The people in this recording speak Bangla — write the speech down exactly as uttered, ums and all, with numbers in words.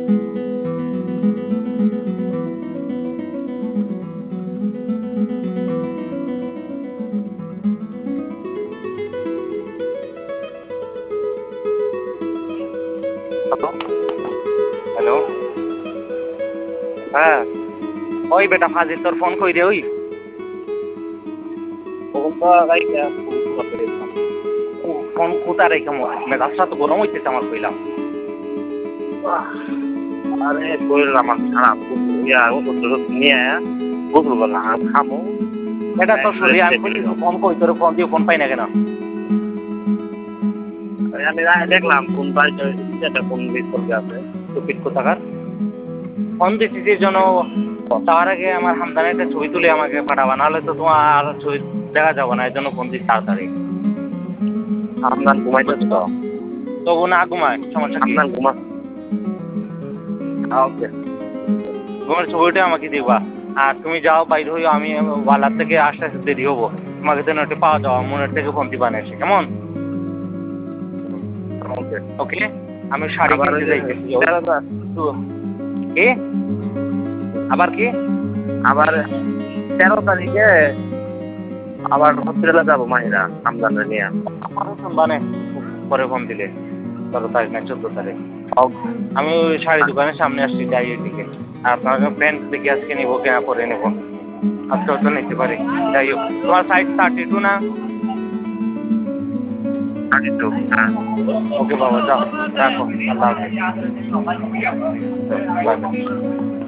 হ্যালো, হ্যাঁ ওই বেটা ফাজিল তোর ফোন কই রে ওই ফোন কোথা রেখে মেজাজটা তো গরম হইতেছে আমার কইলাম। আরে শরীর আমার খারাপ ইয়া ওষুধ টষুধ নিয়ে গোসল করলাম খামো। এটা তোর শরীর আমি ফোন কই তোর ফোন দিয়ে ফোন পাই না কেন? আমি দেখলাম কোন বাড়িটা কোন বিস্কুট আছে টুপিট কোথাকার ফোন দিচ্ছিস জন্য তার আগে আমার হামদানের একটা ছবি তুলে আমাকে পাঠাবা, নাহলে তো তোমার আর ছবি দেখা যাবে না, এই জন্য ফোন দিচ্ছি তাড়াতাড়ি। হামদান ঘুমাইতেছে তো তবু না ঘুমায় সমস্যা কি? হামদান ঘুমা ওকে তোমার ছবিটা আমাকে দিবা, আর তুমি যাও বাইরে হইও, আমি ওয়ালার থেকে আসতে আসতে দেরি হবো, তোমাকে যেন একটু পাওয়া যাওয়া মনের থেকে ফোন দিবা না এসে, কেমন? ওকে ওকে আমি শাড়ি কিনতে যাইতেছি। কি আবার কি আবার তেরো তারিখে আবার হসপিটালে যাবো মাহিরা হামদানের নিয়ে। মানে পরে ফোন দিলে তেরো তারিখ না চোদ্দ তারিখ আমি ওই শাড়ি দোকানের সামনে আসছি, যাই ওই দিকে। আর আপনার প্যান্ট দেখে আজকে নিবো কেনা পরে নেবো, আজকেও তো নিতে পারি। যাই হোক তোমার সাইজ থার্টি টু না? থার্টি টু হ্যাঁ। ওকে বাবা যাও রাখো, আল্লাহ হাফেজ।